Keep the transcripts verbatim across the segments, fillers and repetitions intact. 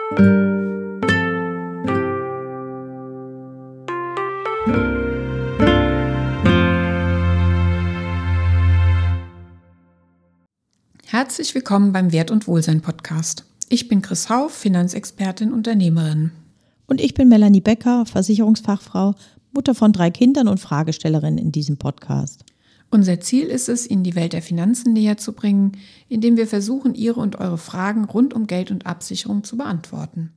Herzlich willkommen beim Wert und Wohlsein Podcast. Ich bin Chris Hauff, Finanzexpertin, Unternehmerin. Und ich bin Melanie Becker, Versicherungsfachfrau, Mutter von drei Kindern und Fragestellerin in diesem Podcast. Unser Ziel ist es, Ihnen die Welt der Finanzen näher zu bringen, indem wir versuchen, Ihre und eure Fragen rund um Geld und Absicherung zu beantworten.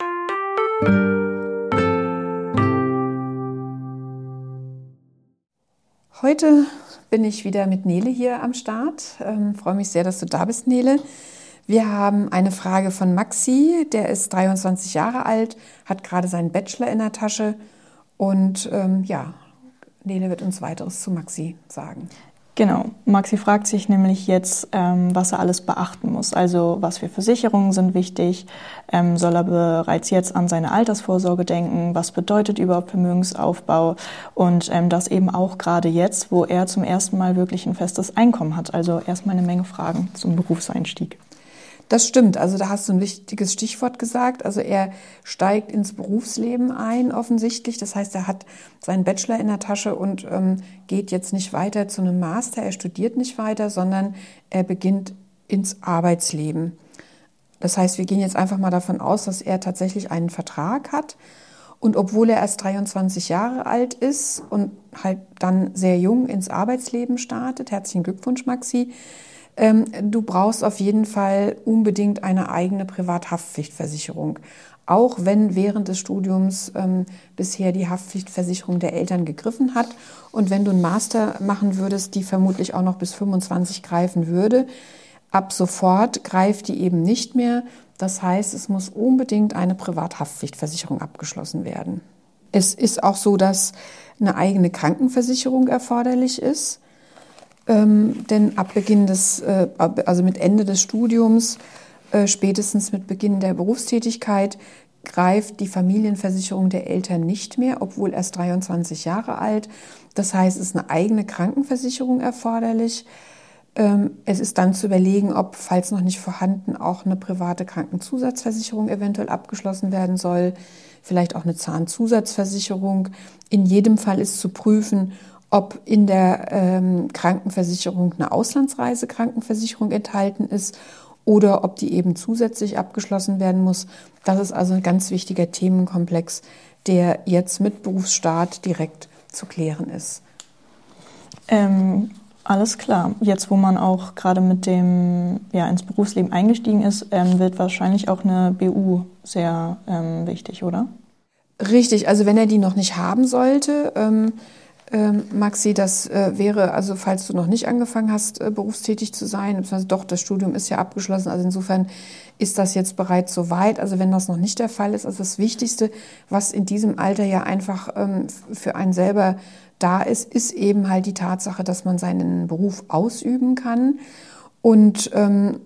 Heute bin ich wieder mit Nele hier am Start. Ähm, freue mich sehr, dass du da bist, Nele. Wir haben eine Frage von Maxi, der ist dreiundzwanzig Jahre alt, hat gerade seinen Bachelor in der Tasche und ähm, ja, Nele wird uns weiteres zu Maxi sagen. Genau, Maxi fragt sich nämlich jetzt, ähm, was er alles beachten muss. Also was für Versicherungen sind wichtig, ähm, soll er bereits jetzt an seine Altersvorsorge denken, was bedeutet überhaupt Vermögensaufbau und ähm, das eben auch gerade jetzt, wo er zum ersten Mal wirklich ein festes Einkommen hat. Also erstmal eine Menge Fragen zum Berufseinstieg. Das stimmt, also da hast du ein wichtiges Stichwort gesagt. Also er steigt ins Berufsleben ein offensichtlich. Das heißt, er hat seinen Bachelor in der Tasche und ähm, geht jetzt nicht weiter zu einem Master. Er studiert nicht weiter, sondern er beginnt ins Arbeitsleben. Das heißt, wir gehen jetzt einfach mal davon aus, dass er tatsächlich einen Vertrag hat. Und obwohl er erst dreiundzwanzig Jahre alt ist und halt dann sehr jung ins Arbeitsleben startet, herzlichen Glückwunsch, Maxi, Ähm, du brauchst auf jeden Fall unbedingt eine eigene Privathaftpflichtversicherung. Auch wenn während des Studiums ähm, bisher die Haftpflichtversicherung der Eltern gegriffen hat und wenn du einen Master machen würdest, die vermutlich auch noch bis fünfundzwanzig greifen würde, ab sofort greift die eben nicht mehr. Das heißt, es muss unbedingt eine Privathaftpflichtversicherung abgeschlossen werden. Es ist auch so, dass eine eigene Krankenversicherung erforderlich ist. Ähm, denn ab Beginn des, äh, also mit Ende des Studiums, äh, spätestens mit Beginn der Berufstätigkeit, greift die Familienversicherung der Eltern nicht mehr, obwohl erst dreiundzwanzig Jahre alt. Das heißt, es ist eine eigene Krankenversicherung erforderlich. Ähm, es ist dann zu überlegen, ob, falls noch nicht vorhanden, auch eine private Krankenzusatzversicherung eventuell abgeschlossen werden soll, vielleicht auch eine Zahnzusatzversicherung. In jedem Fall ist zu prüfen, ob in der ähm, Krankenversicherung eine Auslandsreisekrankenversicherung enthalten ist oder ob die eben zusätzlich abgeschlossen werden muss. Das ist also ein ganz wichtiger Themenkomplex, der jetzt mit Berufsstart direkt zu klären ist. Ähm, alles klar. Jetzt, wo man auch gerade mit dem ja ins Berufsleben eingestiegen ist, ähm, wird wahrscheinlich auch eine B U sehr ähm, wichtig, oder? Richtig. Also wenn er die noch nicht haben sollte, ähm, Ähm, Maxi, das äh, wäre, also falls du noch nicht angefangen hast, äh, berufstätig zu sein, beziehungsweise doch, das Studium ist ja abgeschlossen, also insofern ist das jetzt bereits soweit. Also wenn das noch nicht der Fall ist, also das Wichtigste, was in diesem Alter ja einfach ähm, für einen selber da ist, ist eben halt die Tatsache, dass man seinen Beruf ausüben kann. Und ähm,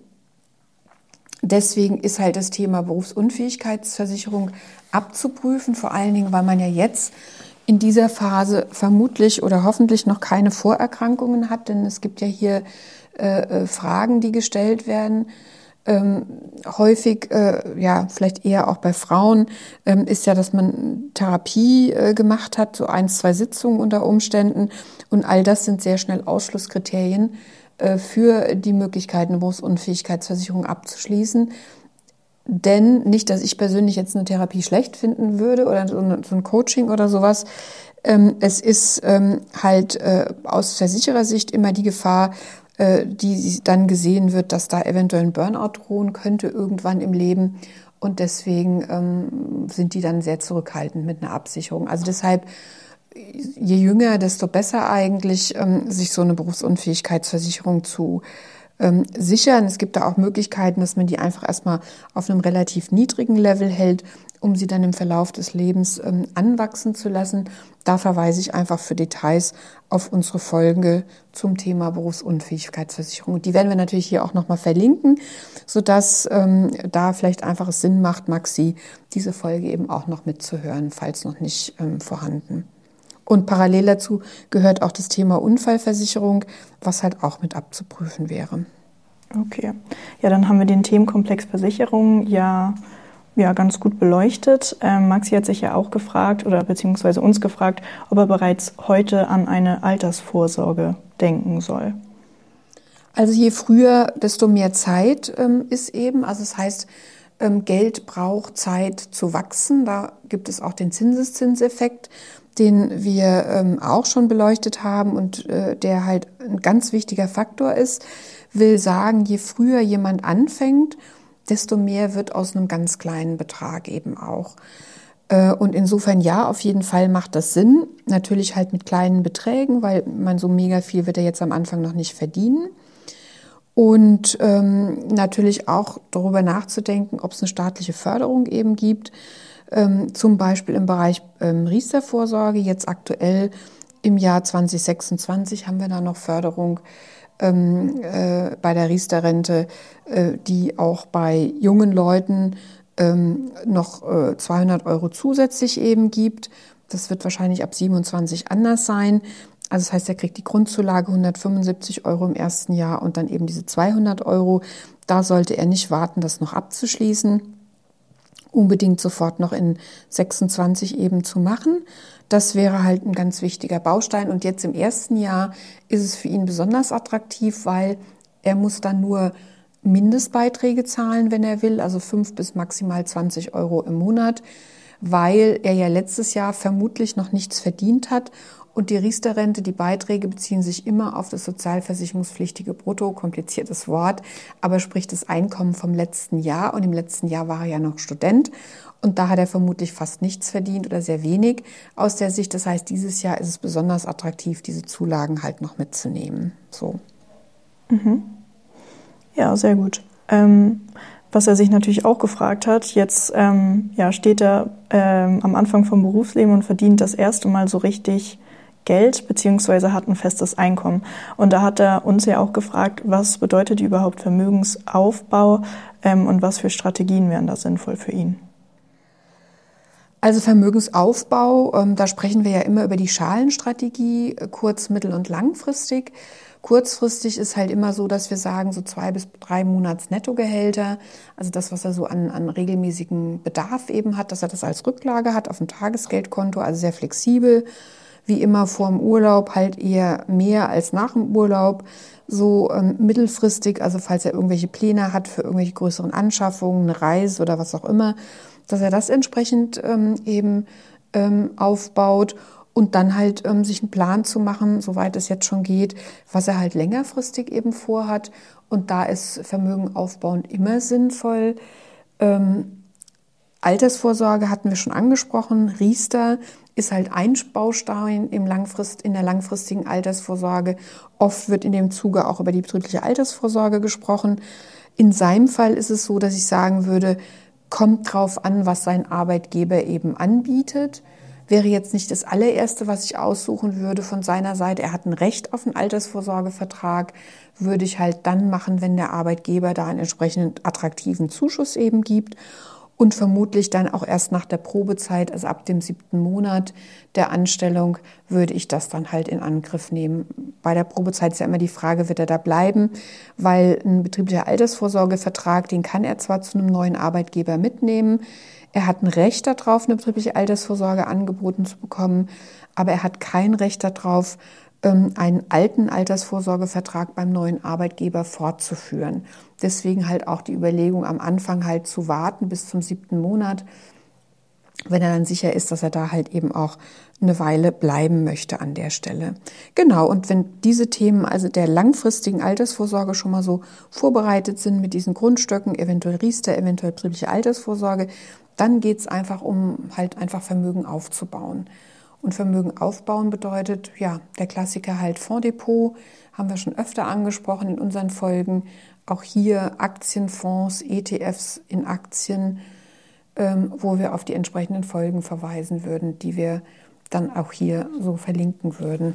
deswegen ist halt das Thema Berufsunfähigkeitsversicherung abzuprüfen, vor allen Dingen, weil man ja jetzt in dieser Phase vermutlich oder hoffentlich noch keine Vorerkrankungen hat, denn es gibt ja hier äh, Fragen, die gestellt werden. Ähm, häufig, äh, ja, vielleicht eher auch bei Frauen, ähm, ist ja, dass man Therapie äh, gemacht hat, so ein, zwei Sitzungen unter Umständen. Und all das sind sehr schnell Ausschlusskriterien äh, für die Möglichkeit, eine Berufsunfähigkeitsversicherung abzuschließen. Denn nicht, dass ich persönlich jetzt eine Therapie schlecht finden würde oder so ein Coaching oder sowas. Es ist halt aus Versicherersicht immer die Gefahr, die dann gesehen wird, dass da eventuell ein Burnout drohen könnte irgendwann im Leben. Und deswegen sind die dann sehr zurückhaltend mit einer Absicherung. Also deshalb, je jünger, desto besser eigentlich, sich so eine Berufsunfähigkeitsversicherung zu Ähm, sichern. Es gibt da auch Möglichkeiten, dass man die einfach erstmal auf einem relativ niedrigen Level hält, um sie dann im Verlauf des Lebens ähm, anwachsen zu lassen. Da verweise ich einfach für Details auf unsere Folge zum Thema Berufsunfähigkeitsversicherung. Die werden wir natürlich hier auch nochmal verlinken, sodass ähm, da vielleicht einfach es Sinn macht, Maxi, diese Folge eben auch noch mitzuhören, falls noch nicht ähm, vorhanden. Und parallel dazu gehört auch das Thema Unfallversicherung, was halt auch mit abzuprüfen wäre. Okay, ja, dann haben wir den Themenkomplex Versicherung ja ja ganz gut beleuchtet. Ähm, Maxi hat sich ja auch gefragt oder beziehungsweise uns gefragt, ob er bereits heute an eine Altersvorsorge denken soll. Also je früher, desto mehr Zeit ähm, ist eben. Also das heißt, ähm, Geld braucht Zeit zu wachsen. Da gibt es auch den Zinseszinseffekt, den wir ähm, auch schon beleuchtet haben und äh, der halt ein ganz wichtiger Faktor ist. Will sagen, je früher jemand anfängt, desto mehr wird aus einem ganz kleinen Betrag eben auch. Äh, und insofern ja, auf jeden Fall macht das Sinn. Natürlich halt mit kleinen Beträgen, weil man so mega viel wird er jetzt am Anfang noch nicht verdienen. Und ähm, natürlich auch darüber nachzudenken, ob es eine staatliche Förderung eben gibt, ähm, zum Beispiel im Bereich ähm, Riester-Vorsorge. Jetzt aktuell im Jahr zwanzig sechsundzwanzig haben wir da noch Förderung ähm, äh, bei der Riester-Rente, äh, die auch bei jungen Leuten ähm, noch äh, zweihundert Euro zusätzlich eben gibt. Das wird wahrscheinlich ab siebenundzwanzig anders sein. Also das heißt, er kriegt die Grundzulage hundertfünfundsiebzig Euro im ersten Jahr und dann eben diese zweihundert Euro. Da sollte er nicht warten, das noch abzuschließen. Unbedingt sofort noch in sechsundzwanzig eben zu machen. Das wäre halt ein ganz wichtiger Baustein. Und jetzt im ersten Jahr ist es für ihn besonders attraktiv, weil er muss dann nur Mindestbeiträge zahlen, wenn er will, also fünf bis maximal zwanzig Euro im Monat, weil er ja letztes Jahr vermutlich noch nichts verdient hat. Und die Riester-Rente, die Beiträge beziehen sich immer auf das sozialversicherungspflichtige Brutto, kompliziertes Wort, aber sprich das Einkommen vom letzten Jahr. Und im letzten Jahr war er ja noch Student und da hat er vermutlich fast nichts verdient oder sehr wenig aus der Sicht. Das heißt, dieses Jahr ist es besonders attraktiv, diese Zulagen halt noch mitzunehmen. So. Mhm. Ja, sehr gut. Ähm, was er sich natürlich auch gefragt hat, jetzt ähm, ja, steht er ähm, am Anfang vom Berufsleben und verdient das erste Mal so richtig Geld beziehungsweise hat ein festes Einkommen. Und da hat er uns ja auch gefragt, was bedeutet überhaupt Vermögensaufbau ähm, und was für Strategien wären da sinnvoll für ihn? Also Vermögensaufbau, ähm, da sprechen wir ja immer über die Schalenstrategie, kurz-, mittel- und langfristig. Kurzfristig ist halt immer so, dass wir sagen, so zwei bis drei Monats Nettogehälter, also das, was er so an, an regelmäßigen Bedarf eben hat, dass er das als Rücklage hat auf dem Tagesgeldkonto, also sehr flexibel. Wie immer vor dem Urlaub halt eher mehr als nach dem Urlaub, so ähm, mittelfristig, also falls er irgendwelche Pläne hat für irgendwelche größeren Anschaffungen, eine Reise oder was auch immer, dass er das entsprechend ähm, eben ähm, aufbaut und dann halt ähm, sich einen Plan zu machen, soweit es jetzt schon geht, was er halt längerfristig eben vorhat. Und da ist Vermögen aufbauend immer sinnvoll. Ähm, Altersvorsorge hatten wir schon angesprochen, Riester ist halt ein Baustein im Langfrist, in der langfristigen Altersvorsorge. Oft wird in dem Zuge auch über die betriebliche Altersvorsorge gesprochen. In seinem Fall ist es so, dass ich sagen würde, kommt drauf an, was sein Arbeitgeber eben anbietet. Wäre jetzt nicht das allererste, was ich aussuchen würde von seiner Seite. Er hat ein Recht auf einen Altersvorsorgevertrag, würde ich halt dann machen, wenn der Arbeitgeber da einen entsprechenden attraktiven Zuschuss eben gibt. Und vermutlich dann auch erst nach der Probezeit, also ab dem siebten Monat der Anstellung, würde ich das dann halt in Angriff nehmen. Bei der Probezeit ist ja immer die Frage, wird er da bleiben? Weil ein betrieblicher Altersvorsorgevertrag, den kann er zwar zu einem neuen Arbeitgeber mitnehmen, er hat ein Recht darauf, eine betriebliche Altersvorsorge angeboten zu bekommen, aber er hat kein Recht darauf, einen alten Altersvorsorgevertrag beim neuen Arbeitgeber fortzuführen. Deswegen halt auch die Überlegung, am Anfang halt zu warten bis zum siebten Monat, wenn er dann sicher ist, dass er da halt eben auch eine Weile bleiben möchte an der Stelle. Genau, und wenn diese Themen also der langfristigen Altersvorsorge schon mal so vorbereitet sind mit diesen Grundstöcken, eventuell Riester, eventuell betriebliche Altersvorsorge, dann geht es einfach um halt einfach Vermögen aufzubauen. Und Vermögen aufbauen bedeutet, ja, der Klassiker halt Fondsdepot, haben wir schon öfter angesprochen in unseren Folgen. Auch hier Aktienfonds, E T Fs in Aktien, ähm, wo wir auf die entsprechenden Folgen verweisen würden, die wir dann auch hier so verlinken würden.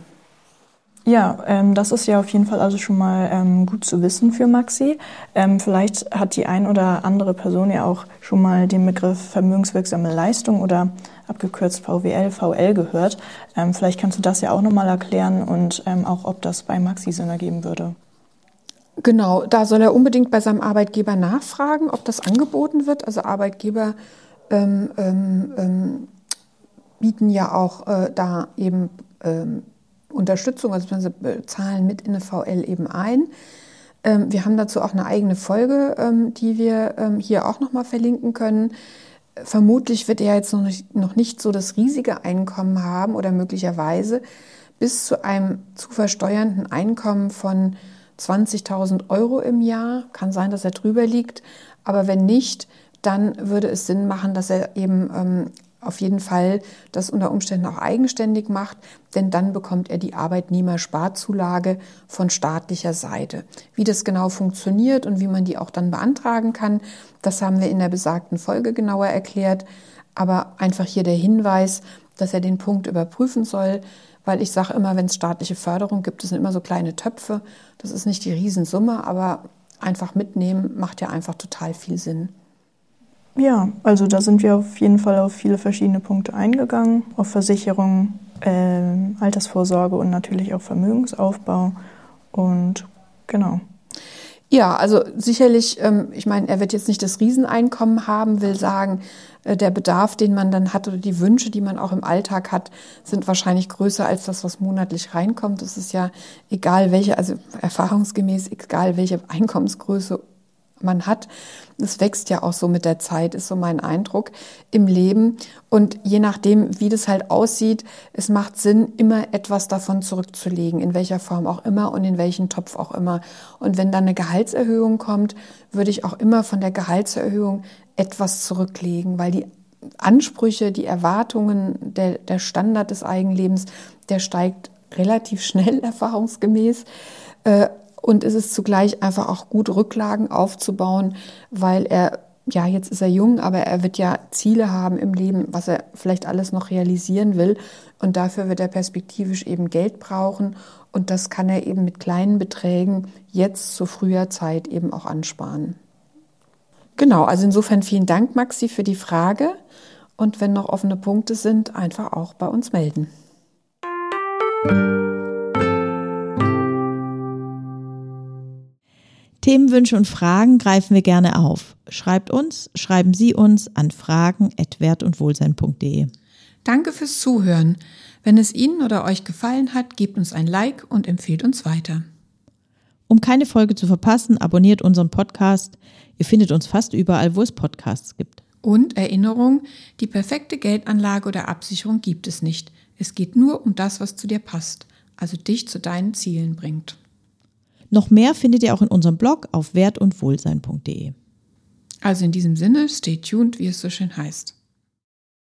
Ja, ähm, das ist ja auf jeden Fall also schon mal ähm, gut zu wissen für Maxi. Ähm, vielleicht hat die ein oder andere Person ja auch schon mal den Begriff vermögenswirksame Leistung oder abgekürzt V W L, V L gehört. Ähm, vielleicht kannst du das ja auch nochmal erklären und ähm, auch, ob das bei Maxi Sinn ergeben würde. Genau, da soll er unbedingt bei seinem Arbeitgeber nachfragen, ob das angeboten wird. Also Arbeitgeber ähm, ähm, ähm, bieten ja auch äh, da eben ähm, Unterstützung, also sie zahlen mit in eine V L eben ein. Ähm, wir haben dazu auch eine eigene Folge, ähm, die wir ähm, hier auch nochmal verlinken können. Vermutlich wird er jetzt noch nicht, noch nicht so das riesige Einkommen haben oder möglicherweise bis zu einem zu versteuernden Einkommen von zwanzigtausend Euro im Jahr. Kann sein, dass er drüber liegt, aber wenn nicht, dann würde es Sinn machen, dass er eben ähm, auf jeden Fall das unter Umständen auch eigenständig macht, denn dann bekommt er die Arbeitnehmersparzulage von staatlicher Seite. Wie das genau funktioniert und wie man die auch dann beantragen kann, das haben wir in der besagten Folge genauer erklärt. Aber einfach hier der Hinweis, dass er den Punkt überprüfen soll, weil ich sage immer, wenn es staatliche Förderung gibt, das sind immer so kleine Töpfe. Das ist nicht die Riesensumme, aber einfach mitnehmen macht ja einfach total viel Sinn. Ja, also da sind wir auf jeden Fall auf viele verschiedene Punkte eingegangen, auf Versicherung, äh, Altersvorsorge und natürlich auch Vermögensaufbau und genau. Ja, also sicherlich, ähm, ich meine, er wird jetzt nicht das Rieseneinkommen haben, will sagen, äh, der Bedarf, den man dann hat oder die Wünsche, die man auch im Alltag hat, sind wahrscheinlich größer als das, was monatlich reinkommt. Das ist ja egal welche, also erfahrungsgemäß egal welche Einkommensgröße man hat. Das wächst ja auch so mit der Zeit, ist so mein Eindruck im Leben. Und je nachdem, wie das halt aussieht, es macht Sinn, immer etwas davon zurückzulegen, in welcher Form auch immer und in welchen Topf auch immer. Und wenn dann eine Gehaltserhöhung kommt, würde ich auch immer von der Gehaltserhöhung etwas zurücklegen, weil die Ansprüche, die Erwartungen, der, der Standard des Eigenlebens, der steigt relativ schnell erfahrungsgemäß. Äh, Und es ist zugleich einfach auch gut, Rücklagen aufzubauen, weil er, ja, jetzt ist er jung, aber er wird ja Ziele haben im Leben, was er vielleicht alles noch realisieren will. Und dafür wird er perspektivisch eben Geld brauchen. Und das kann er eben mit kleinen Beträgen jetzt zu früher Zeit eben auch ansparen. Genau, also insofern vielen Dank, Maxi, für die Frage. Und wenn noch offene Punkte sind, einfach auch bei uns melden. Themenwünsche und Fragen greifen wir gerne auf. Schreibt uns, schreiben Sie uns an fragen at wert und wohlsein punkt de. Danke fürs Zuhören. Wenn es Ihnen oder euch gefallen hat, gebt uns ein Like und empfehlt uns weiter. Um keine Folge zu verpassen, abonniert unseren Podcast. Ihr findet uns fast überall, wo es Podcasts gibt. Und Erinnerung, die perfekte Geldanlage oder Absicherung gibt es nicht. Es geht nur um das, was zu dir passt, also dich zu deinen Zielen bringt. Noch mehr findet ihr auch in unserem Blog auf wert und wohlsein punkt de. Also in diesem Sinne, stay tuned, wie es so schön heißt.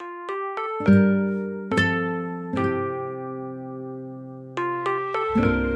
Thank you.